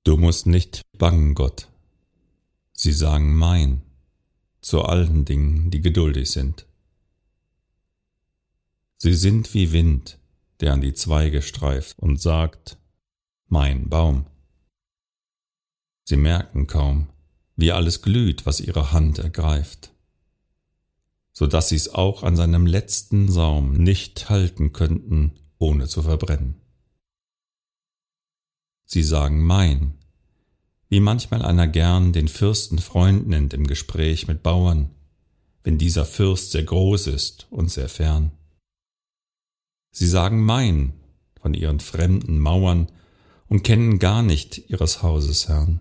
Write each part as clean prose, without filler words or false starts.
Du musst nicht bangen, Gott. Sie sagen mein zu allen Dingen, die geduldig sind. Sie sind wie Wind, der an die Zweige streift und sagt, mein Baum. Sie merken kaum, wie alles glüht, was ihre Hand ergreift, so dass sie's auch an seinem letzten Saum nicht halten könnten, ohne zu verbrennen. Sie sagen mein, wie manchmal einer gern den Fürsten Freund nennt im Gespräch mit Bauern, wenn dieser Fürst sehr groß ist und sehr fern. Sie sagen mein von ihren fremden Mauern und kennen gar nicht ihres Hauses Herrn.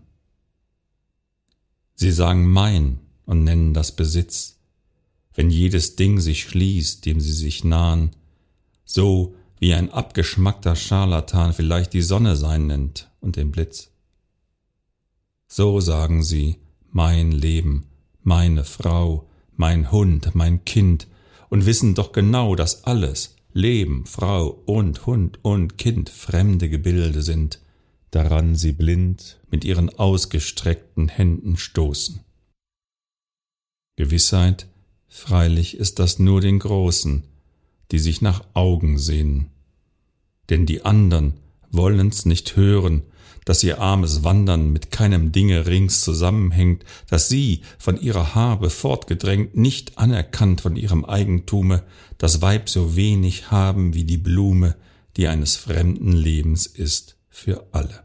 Sie sagen mein und nennen das Besitz, wenn jedes Ding sich schließt, dem sie sich nahen, so wie ein abgeschmackter Scharlatan vielleicht die Sonne sein nennt und den Blitz. So sagen sie, mein Leben, meine Frau, mein Hund, mein Kind, und wissen doch genau, dass alles, Leben, Frau und Hund und Kind, fremde Gebilde sind, daran sie blind mit ihren ausgestreckten Händen stoßen. Gewissheit, freilich ist das nur den Großen, die sich nach Augen sehnen, denn die andern wollen's nicht hören, dass ihr armes Wandern mit keinem Dinge rings zusammenhängt, dass sie, von ihrer Habe fortgedrängt, nicht anerkannt von ihrem Eigentume, das Weib so wenig haben wie die Blume, die eines fremden Lebens ist für alle.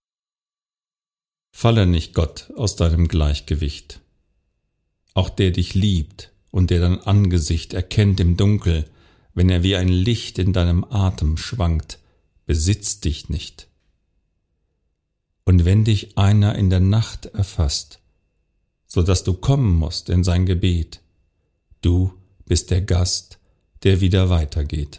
Falle nicht, Gott, aus deinem Gleichgewicht. Auch der dich liebt und der dein Angesicht erkennt im Dunkel, wenn er wie ein Licht in deinem Atem schwankt, besitzt dich nicht. Und wenn dich einer in der Nacht erfasst, so dass du kommen musst in sein Gebet, du bist der Gast, der wieder weitergeht.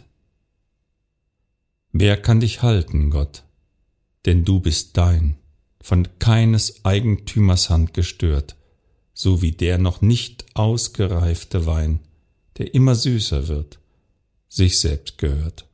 Wer kann dich halten, Gott? Denn du bist dein, von keines Eigentümers Hand gestört, so wie der noch nicht ausgereifte Wein, der immer süßer wird, sich selbst gehört.